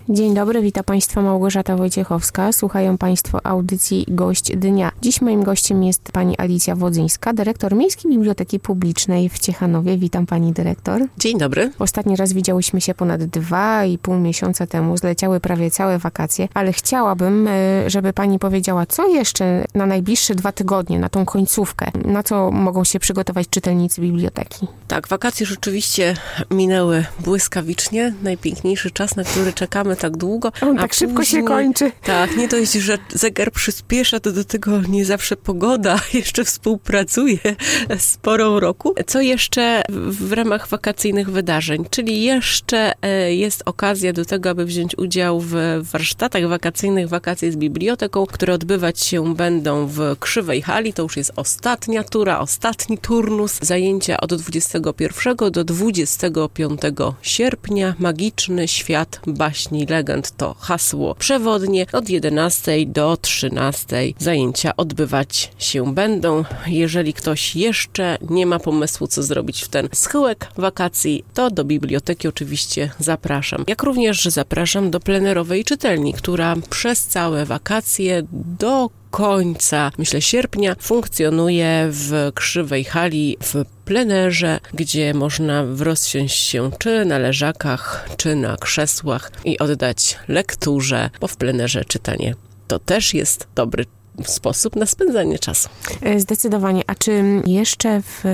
Dzień dobry, witam Państwa Małgorzata Wojciechowska. Słuchają Państwo audycji Gość Dnia. Dziś moim gościem jest pani Alicja Wodzyńska, dyrektor Miejskiej Biblioteki Publicznej w Ciechanowie. Witam pani dyrektor. Dzień dobry. Ostatni raz widziałyśmy się ponad 2,5 miesiąca temu. Zleciały prawie całe wakacje, ale chciałabym, żeby pani powiedziała, co jeszcze na najbliższe 2 tygodnie, na tą końcówkę, na co mogą się przygotować czytelnicy biblioteki. Tak, wakacje rzeczywiście minęły błyskawicznie. Najpiękniejszy czas, na który czekamy tak długo. On tak szybko się kończy. Tak, nie dość, że zegar przyspiesza, to do tego nie zawsze pogoda jeszcze współpracuje z porą roku. Co jeszcze w ramach wakacyjnych wydarzeń? Czyli jeszcze jest okazja do tego, aby wziąć udział w warsztatach wakacyjnych, wakacje z biblioteką, które odbywać się będą w Krzywej Hali. To już jest ostatnia tura, ostatni turnus. Zajęcia od 21 do 25 sierpnia. Magiczny świat baśni, legend to hasło przewodnie. Od 11 do 13 zajęcia odbywać się będą. Jeżeli ktoś jeszcze nie ma pomysłu, co zrobić w ten schyłek wakacji, to do biblioteki oczywiście zapraszam. Jak również zapraszam do plenerowej czytelni, która przez całe wakacje do końca, myślę, sierpnia funkcjonuje w Krzywej Hali w plenerze, gdzie można rozsiąść się czy na leżakach, czy na krzesłach i oddać lekturze, bo w plenerze czytanie to też jest dobry sposób na spędzanie czasu. Zdecydowanie. A czy jeszcze w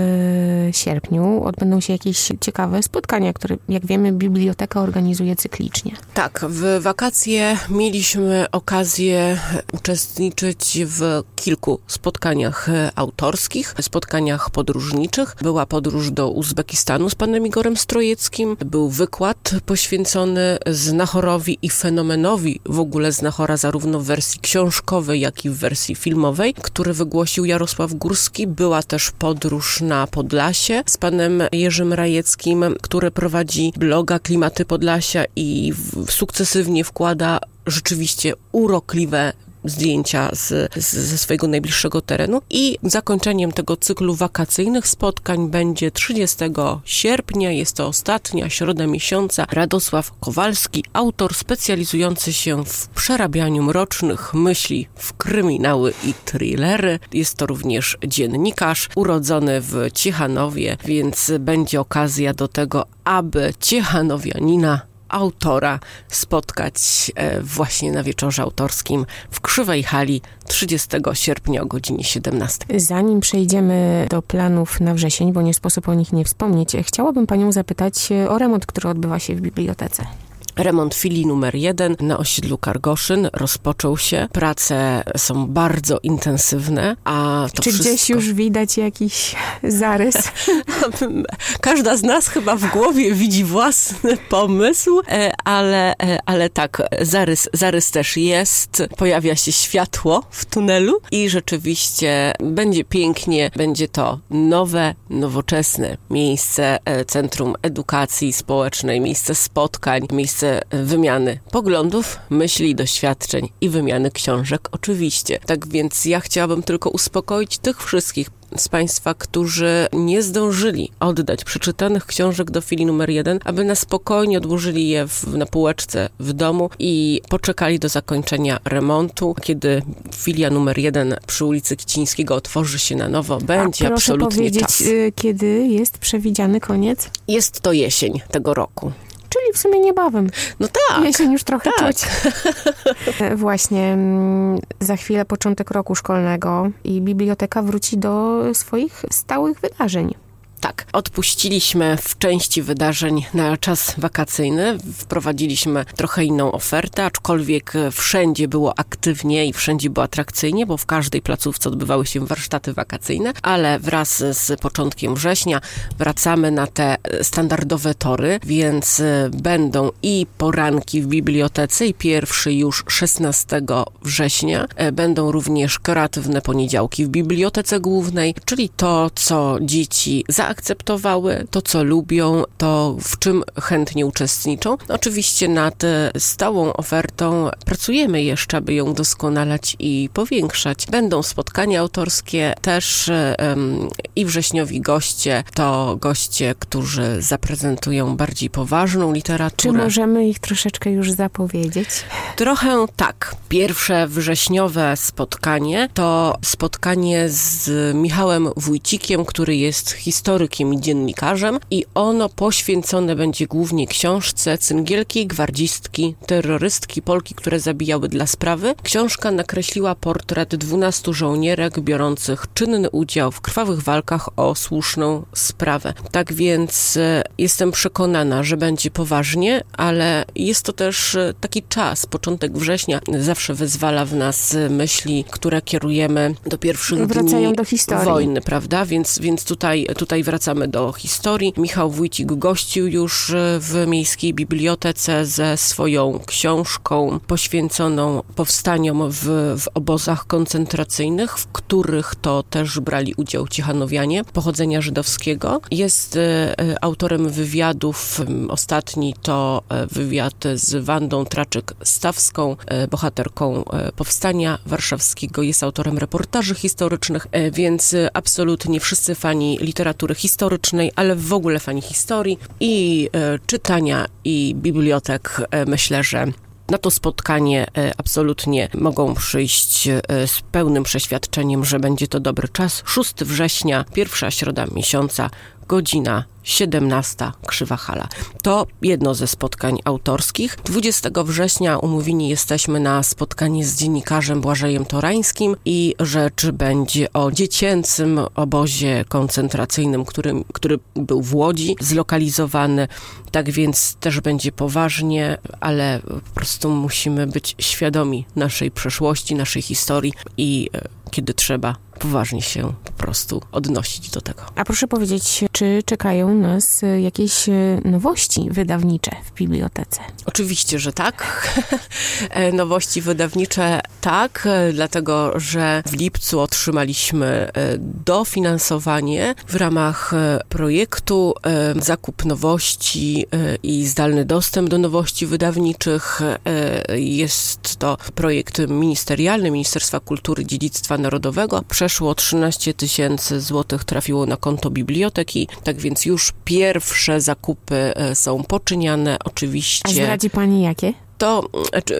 sierpniu odbędą się jakieś ciekawe spotkania, które, jak wiemy, biblioteka organizuje cyklicznie? Tak, w wakacje mieliśmy okazję uczestniczyć w kilku spotkaniach autorskich, spotkaniach podróżniczych. Była podróż do Uzbekistanu z panem Igorem Strojeckim. Był wykład poświęcony znachorowi i fenomenowi w ogóle znachora, zarówno w wersji książkowej, jak i w wersji filmowej, który wygłosił Jarosław Górski. Była też podróż na Podlasie z panem Jerzym Rajeckim, który prowadzi bloga Klimaty Podlasia i sukcesywnie wkłada rzeczywiście urokliwe zdjęcia ze swojego najbliższego terenu. I zakończeniem tego cyklu wakacyjnych spotkań będzie 30 sierpnia. Jest to ostatnia środa miesiąca. Radosław Kowalski, autor specjalizujący się w przerabianiu mrocznych myśli w kryminały i thrillery. Jest to również dziennikarz urodzony w Ciechanowie, więc będzie okazja do tego, aby ciechanowianina, autora spotkać właśnie na wieczorze autorskim w Krzywej Hali 30 sierpnia o godzinie 17. Zanim przejdziemy do planów na wrzesień, bo nie sposób o nich nie wspomnieć, chciałabym panią zapytać o remont, który odbywa się w bibliotece. Remont filii numer 1 na osiedlu Kargoszyn rozpoczął się. Prace są bardzo intensywne, a to Czy wszystko... gdzieś już widać jakiś zarys? Każda z nas chyba w głowie widzi własny pomysł, ale tak, zarys też jest. Pojawia się światło w tunelu i rzeczywiście będzie pięknie. Będzie to nowe, nowoczesne miejsce, Centrum Edukacji Społecznej, miejsce spotkań, miejsce wymiany poglądów, myśli, doświadczeń i wymiany książek oczywiście. Tak więc ja chciałabym tylko uspokoić tych wszystkich z Państwa, którzy nie zdążyli oddać przeczytanych książek do filii numer 1, aby na spokojnie odłożyli je na półeczce w domu i poczekali do zakończenia remontu. Kiedy filia numer 1 przy ulicy Kicińskiego otworzy się na nowo, będzie absolutnie czas. Proszę powiedzieć, kiedy jest przewidziany koniec? Jest to jesień tego roku. Czyli w sumie niebawem. No tak. Jesień już trochę tak. czuć. Właśnie za chwilę początek roku szkolnego i biblioteka wróci do swoich stałych wydarzeń. Tak, odpuściliśmy w części wydarzeń na czas wakacyjny, wprowadziliśmy trochę inną ofertę, aczkolwiek wszędzie było aktywnie i wszędzie było atrakcyjnie, bo w każdej placówce odbywały się warsztaty wakacyjne, ale wraz z początkiem września wracamy na te standardowe tory, więc będą i poranki w bibliotece i pierwszy już 16 września, będą również kreatywne poniedziałki w bibliotece głównej, czyli to, co dzieci zaakceptowały, to co lubią, to w czym chętnie uczestniczą. Oczywiście nad stałą ofertą pracujemy jeszcze, aby ją doskonalać i powiększać. Będą spotkania autorskie też i wrześniowi goście, to goście, którzy zaprezentują bardziej poważną literaturę. Czy możemy ich troszeczkę już zapowiedzieć? Trochę tak. Pierwsze wrześniowe spotkanie to spotkanie z Michałem Wójcikiem, który jest historykiem i dziennikarzem i ono poświęcone będzie głównie książce Cyngielki, gwardzistki, terrorystki Polki, które zabijały dla sprawy. Książka nakreśliła portret 12 żołnierek biorących czynny udział w krwawych walkach o słuszną sprawę. Tak więc jestem przekonana, że będzie poważnie, ale jest to też taki czas, początek września zawsze wyzwala w nas myśli, które kierujemy do pierwszych Wracają dni do historii. Wojny, prawda? Więc tutaj wracamy do historii. Michał Wójcik gościł już w Miejskiej Bibliotece ze swoją książką poświęconą powstaniom w obozach koncentracyjnych, w których to też brali udział Ciechanowianie pochodzenia żydowskiego. Jest autorem wywiadów. Ostatni to wywiad z Wandą Traczyk-Stawską, bohaterką Powstania Warszawskiego. Jest autorem reportaży historycznych, więc absolutnie wszyscy fani literatury historycznej, ale w ogóle fani historii i czytania i bibliotek, myślę, że na to spotkanie absolutnie mogą przyjść z pełnym przeświadczeniem, że będzie to dobry czas. 6 września, pierwsza środa miesiąca, godzina 17, Krzywa Hala. To jedno ze spotkań autorskich. 20 września umówieni jesteśmy na spotkanie z dziennikarzem Błażejem Torańskim i rzecz będzie o dziecięcym obozie koncentracyjnym, który był w Łodzi zlokalizowany. Tak więc też będzie poważnie, ale po prostu musimy być świadomi naszej przeszłości, naszej historii i kiedy trzeba, poważnie się po prostu odnosić do tego. A proszę powiedzieć, czy czekają nas jakieś nowości wydawnicze w bibliotece? Oczywiście, że tak. Nowości wydawnicze tak, dlatego że w lipcu otrzymaliśmy dofinansowanie w ramach projektu Zakup Nowości i zdalny dostęp do nowości wydawniczych. Jest to projekt ministerialny Ministerstwa Kultury i Dziedzictwa Narodowego. Przeszło 13 000 złotych trafiło na konto biblioteki, tak więc już pierwsze zakupy są poczyniane, oczywiście. A zdradzi pani jakie? To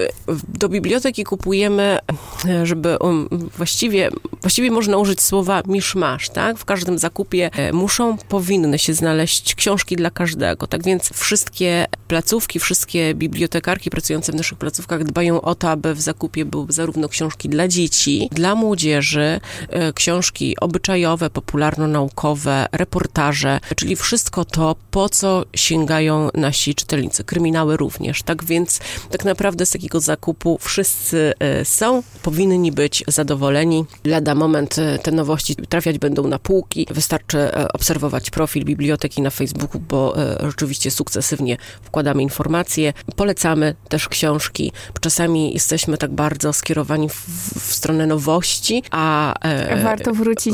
do biblioteki kupujemy, żeby właściwie można użyć słowa miszmasz, tak? W każdym zakupie powinny się znaleźć książki dla każdego. Tak więc wszystkie placówki, wszystkie bibliotekarki pracujące w naszych placówkach dbają o to, aby w zakupie były zarówno książki dla dzieci, dla młodzieży, książki obyczajowe, popularno-naukowe, reportaże, czyli wszystko to, po co sięgają nasi czytelnicy. Kryminały również. Tak więc tak naprawdę z takiego zakupu wszyscy powinni być zadowoleni. Lada moment te nowości trafiać będą na półki. Wystarczy obserwować profil biblioteki na Facebooku, bo rzeczywiście sukcesywnie wkładamy informacje. Polecamy też książki. Czasami jesteśmy tak bardzo skierowani w stronę nowości, a warto wrócić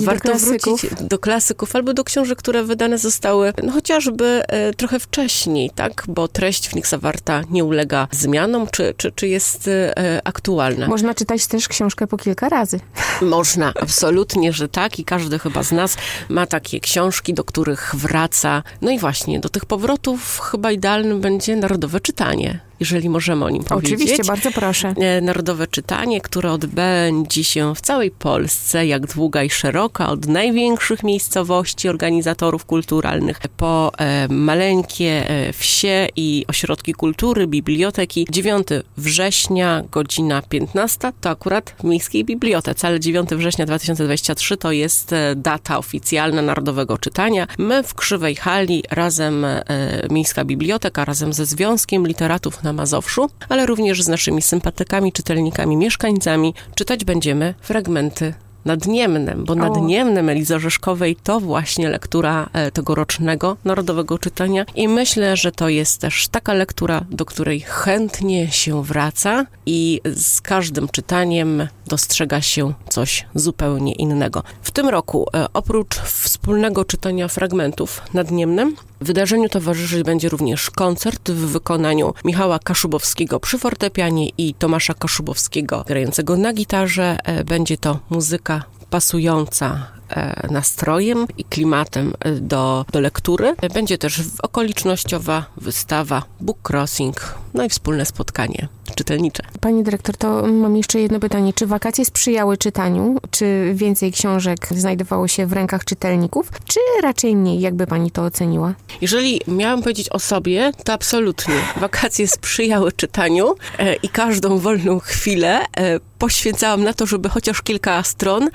do klasyków albo do książek, które wydane zostały chociażby trochę wcześniej, tak? Bo treść w nich zawarta nie ulega zmianom, czy jest aktualna. Można czytać też książkę po kilka razy. Można, absolutnie, że tak i każdy chyba z nas ma takie książki, do których wraca. No i właśnie, do tych powrotów chyba idealnym będzie narodowe czytanie, jeżeli możemy o nim powiedzieć. Oczywiście, bardzo proszę. Narodowe czytanie, które odbędzie się w całej Polsce, jak długa i szeroka, od największych miejscowości organizatorów kulturalnych po maleńkie wsie i ośrodki kultury, biblioteki. 9 września, godzina 15, to akurat w Miejskiej Bibliotece, ale 9 września 2023 to jest data oficjalna Narodowego Czytania. My w Krzywej Hali razem, Miejska Biblioteka, razem ze Związkiem Literatów na Mazowszu, ale również z naszymi sympatykami, czytelnikami, mieszkańcami czytać będziemy fragmenty Nadniemnem, bo Nadniemnem Elizy Orzeszkowej to właśnie lektura tegorocznego Narodowego Czytania i myślę, że to jest też taka lektura, do której chętnie się wraca i z każdym czytaniem dostrzega się coś zupełnie innego. W tym roku oprócz wspólnego czytania fragmentów Nadniemnem wydarzeniu towarzyszyć będzie również koncert w wykonaniu Michała Kaszubowskiego przy fortepianie i Tomasza Kaszubowskiego grającego na gitarze. Będzie to muzyka pasująca nastrojem i klimatem do lektury. Będzie też okolicznościowa wystawa, book crossing, no i wspólne spotkanie czytelnicze. Pani dyrektor, to mam jeszcze jedno pytanie. Czy wakacje sprzyjały czytaniu? Czy więcej książek znajdowało się w rękach czytelników? Czy raczej mniej? Jakby pani to oceniła? Jeżeli miałam powiedzieć o sobie, to absolutnie. Wakacje sprzyjały czytaniu i każdą wolną chwilę poświęcałam na to, żeby chociaż kilka stron.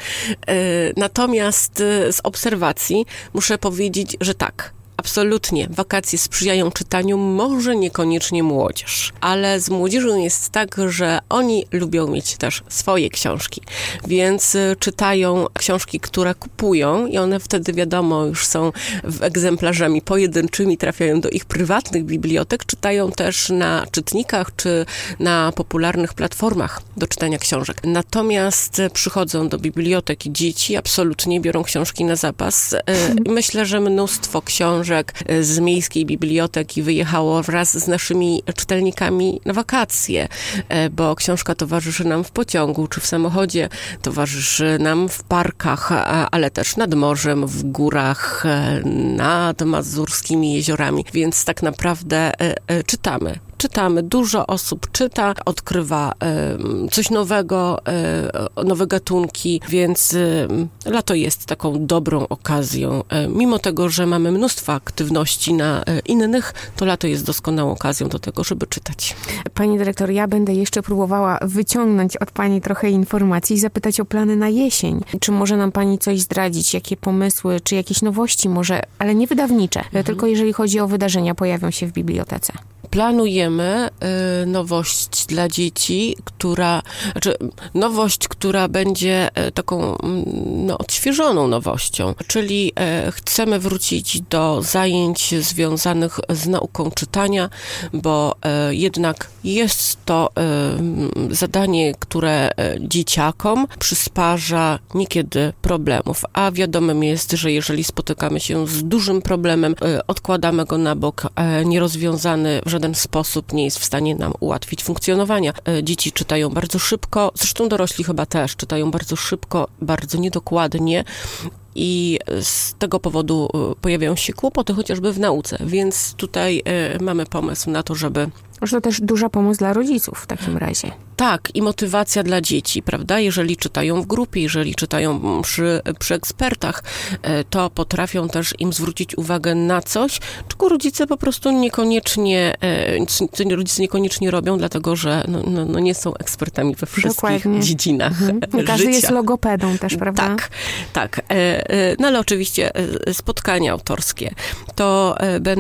Natomiast z obserwacji muszę powiedzieć, że tak. Absolutnie. Wakacje sprzyjają czytaniu, może niekoniecznie młodzież, ale z młodzieżą jest tak, że oni lubią mieć też swoje książki, więc czytają książki, które kupują i one wtedy, wiadomo, już są egzemplarzami pojedynczymi, trafiają do ich prywatnych bibliotek, czytają też na czytnikach czy na popularnych platformach do czytania książek. Natomiast przychodzą do biblioteki dzieci, absolutnie biorą książki na zapas. Myślę, że mnóstwo książek z miejskiej biblioteki wyjechało wraz z naszymi czytelnikami na wakacje, bo książka towarzyszy nam w pociągu czy w samochodzie, towarzyszy nam w parkach, ale też nad morzem, w górach, nad mazurskimi jeziorami, więc tak naprawdę czytamy. Dużo osób czyta, odkrywa coś nowego, nowe gatunki, więc lato jest taką dobrą okazją. Mimo tego, że mamy mnóstwo aktywności na innych, to lato jest doskonałą okazją do tego, żeby czytać. Pani dyrektor, ja będę jeszcze próbowała wyciągnąć od pani trochę informacji i zapytać o plany na jesień. Czy może nam pani coś zdradzić, jakie pomysły, czy jakieś nowości może, ale nie wydawnicze, tylko jeżeli chodzi o wydarzenia, pojawią się w bibliotece? Planujemy nowość dla dzieci, nowość, która będzie taką odświeżoną nowością, czyli chcemy wrócić do zajęć związanych z nauką czytania, bo jednak jest to zadanie, które dzieciakom przysparza niekiedy problemów, a wiadomym jest, że jeżeli spotykamy się z dużym problemem, odkładamy go na bok, nierozwiązany w żaden sposób nie jest w stanie nam ułatwić funkcjonowania. Dzieci czytają bardzo szybko, zresztą dorośli chyba też czytają bardzo szybko, bardzo niedokładnie i z tego powodu pojawiają się kłopoty chociażby w nauce, więc tutaj mamy pomysł na to, żeby... Może to też duża pomoc dla rodziców w takim razie. Tak, i motywacja dla dzieci, prawda? Jeżeli czytają w grupie, jeżeli czytają przy ekspertach, to potrafią też im zwrócić uwagę na coś, czego rodzice po prostu niekoniecznie robią, dlatego że nie są ekspertami we wszystkich dziedzinach Każdy życia. jest logopedą też, prawda? Tak. No ale oczywiście spotkania autorskie. To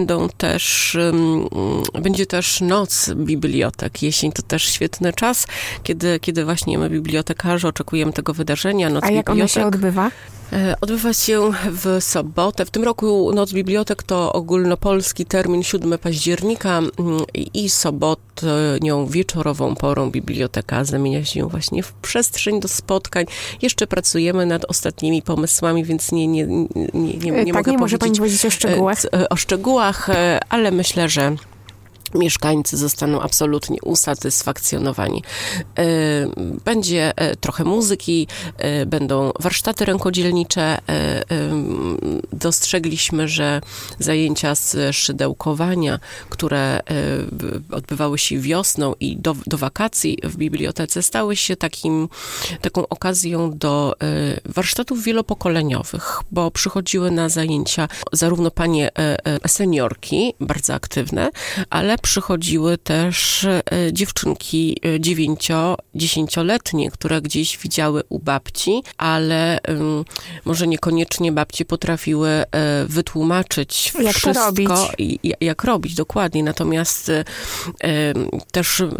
będzie też noc bibliotek. Jesień to też świetny czas, kiedy właśnie my, bibliotekarze, oczekujemy tego wydarzenia. Noc A jak bibliotek. ono się odbywa? Odbywa się w sobotę. W tym roku Noc Bibliotek to ogólnopolski termin 7 października i sobotnią wieczorową porą biblioteka zamienia się właśnie w przestrzeń do spotkań. Jeszcze pracujemy nad ostatnimi pomysłami, więc nie mogę może pani powiedzieć o szczegółach, ale myślę, że mieszkańcy zostaną absolutnie usatysfakcjonowani. Będzie trochę muzyki, będą warsztaty rękodzielnicze. Dostrzegliśmy, że zajęcia z szydełkowania, które odbywały się wiosną i do wakacji w bibliotece, stały się taką okazją do warsztatów wielopokoleniowych, bo przychodziły na zajęcia zarówno panie seniorki, bardzo aktywne, ale przychodziły też dziewczynki 9-10-letnie, które gdzieś widziały u babci, ale może niekoniecznie babcie potrafiły wytłumaczyć wszystko, jak robić dokładnie. Natomiast też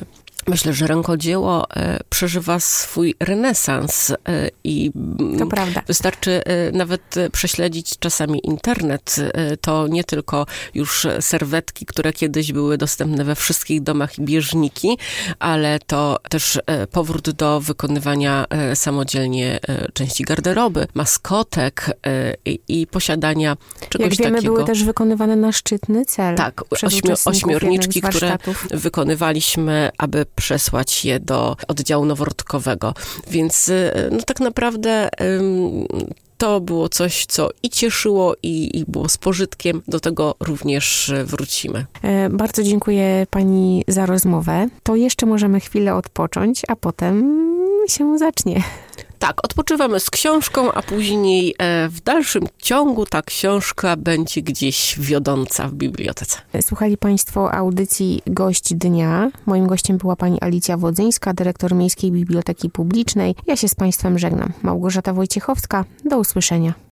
Myślę, że rękodzieło przeżywa swój renesans i to prawda. Wystarczy nawet prześledzić czasami internet. To nie tylko już serwetki, które kiedyś były dostępne we wszystkich domach i bieżniki, ale to też powrót do wykonywania samodzielnie części garderoby, maskotek i posiadania czegoś takiego. Jak wiemy, były też wykonywane na szczytny cel. Tak, ośmiorniczki, które wykonywaliśmy, aby przesłać je do oddziału noworodkowego. Więc no tak naprawdę to było coś, co i cieszyło, i było z pożytkiem. Do tego również wrócimy. Bardzo dziękuję pani za rozmowę. To jeszcze możemy chwilę odpocząć, a potem się zacznie. Tak, odpoczywamy z książką, a później w dalszym ciągu ta książka będzie gdzieś wiodąca w bibliotece. Słuchali państwo audycji Gość Dnia. Moim gościem była pani Alicja Wodzyńska, dyrektor Miejskiej Biblioteki Publicznej. Ja się z państwem żegnam. Małgorzata Wojciechowska. Do usłyszenia.